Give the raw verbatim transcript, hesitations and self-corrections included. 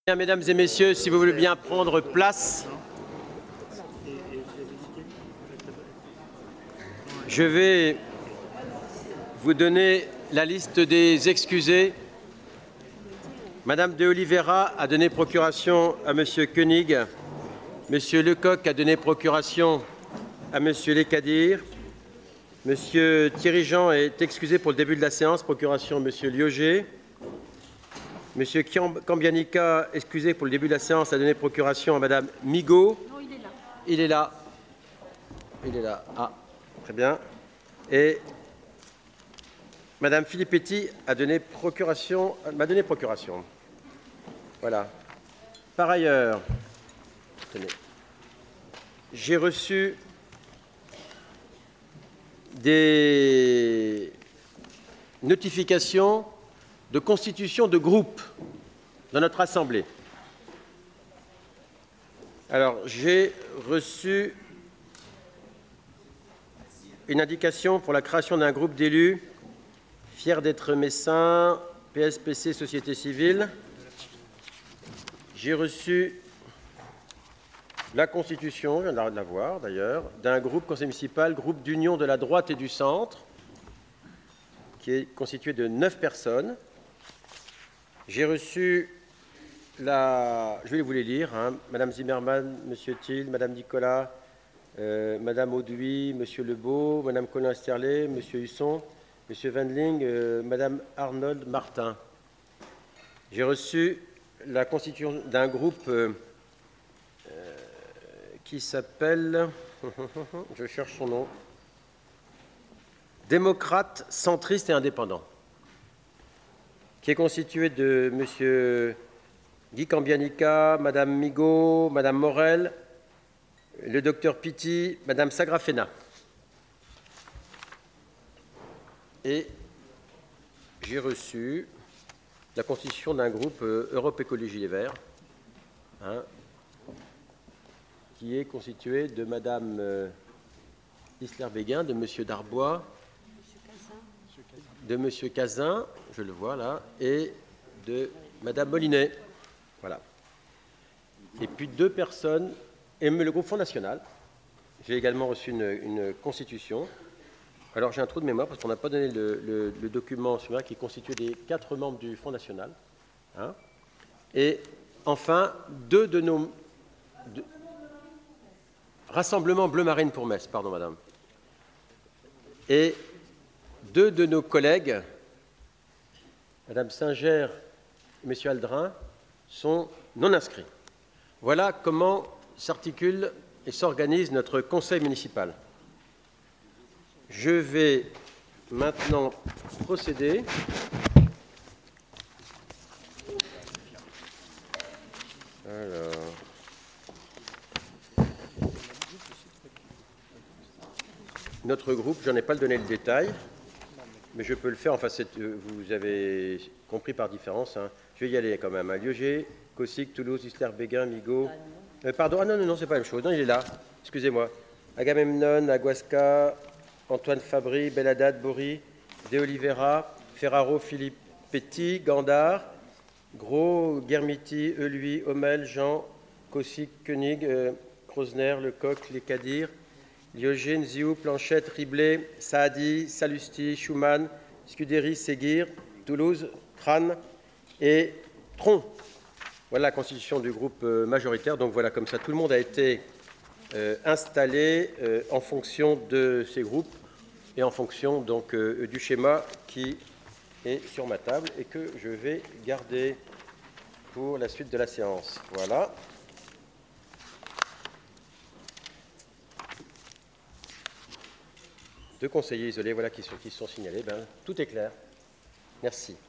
Bien, mesdames et messieurs, si vous voulez bien prendre place, je vais vous donner la liste des excusés. Madame de Oliveira a donné procuration à Monsieur Koenig. Monsieur Lecoq a donné procuration à Monsieur Lekadir. Monsieur Thierry Jean est excusé pour le début de la séance, procuration à Monsieur Lioger. Monsieur Cambianica, excusé pour le début de la séance, a donné procuration à Madame Migaud. Non, il est là. Il est là. Il est là. Ah, très bien. Et Madame Filippetti a donné procuration, m'a donné procuration. Voilà. Par ailleurs, tenez, j'ai reçu des notifications de constitution de groupe dans notre Assemblée. Alors, j'ai reçu une indication pour la création d'un groupe d'élus fiers d'être Messins, P S P C, Société Civile. J'ai reçu la constitution, je viens de la voir d'ailleurs, d'un groupe conseil municipal, groupe d'union de la droite et du centre, qui est constitué de neuf personnes. J'ai reçu la... Je vais vous les lire. Hein, Madame Zimmermann, Monsieur Thiel, Madame Nicolas, euh, Madame Auduit, Monsieur Lebeau, Madame Colin-Esterlet, Monsieur Husson, Monsieur Wendling, euh, Madame Arnold Martin. J'ai reçu la constitution d'un groupe euh, euh, qui s'appelle... Je cherche son nom. Démocrate, centriste et indépendant, qui est constitué de M. Guy Cambianica, Mme Migaud, Mme Morel, le docteur Pitti, Mme Sagrafena. Et j'ai reçu la constitution d'un groupe euh, Europe Écologie Les Verts, hein, qui est constitué de Mme euh, Isler-Béguin, de M. Darbois, de M. Cazin, je le vois là, et de Mme Molinet. Voilà. Et puis deux personnes, et le groupe Front National. J'ai également reçu une, une constitution. Alors j'ai un trou de mémoire parce qu'on n'a pas donné le, le, le document celui-là qui est constitué des quatre membres du Front National. Hein. Et enfin, deux de nos... De, Rassemblement Bleu Marine pour Metz, pardon madame. Et deux de nos collègues, Mme Singer et M. Aldrin, sont non inscrits. Voilà comment s'articule et s'organise notre conseil municipal. Je vais maintenant procéder Alors... Notre groupe, je n'en ai pas donné le détail, mais je peux le faire. Enfin, vous avez compris par différence. Hein. Je vais y aller quand même. Hein. Lioger, Cossic, Toulouse, Isler-Béguin, Migaud. Euh, pardon, ah non, non, non, c'est pas la même chose. Non, il est là. Excusez-moi. Agamemnon, Aguasca, Antoine Fabry, Belladad, Bory, De Oliveira, Ferraro, Filippetti, Gandard, Gros, Guermiti, Eului, Hommel, Jean, Cossic, Koenig, euh, Krosner, Lecoq, Lekadir, Lioger, Nziou, Planchette, Riblet, Saadi, Salusti, Schumann, Scudéry, Séguir, Toulouse, Tran et Tron. Voilà la constitution du groupe majoritaire. Donc voilà, comme ça, tout le monde a été euh, installé euh, en fonction de ces groupes et en fonction donc euh, du schéma qui est sur ma table et que je vais garder pour la suite de la séance. Voilà. Deux conseillers isolés, voilà, qui sont, qui sont signalés. Ben, tout est clair. Merci.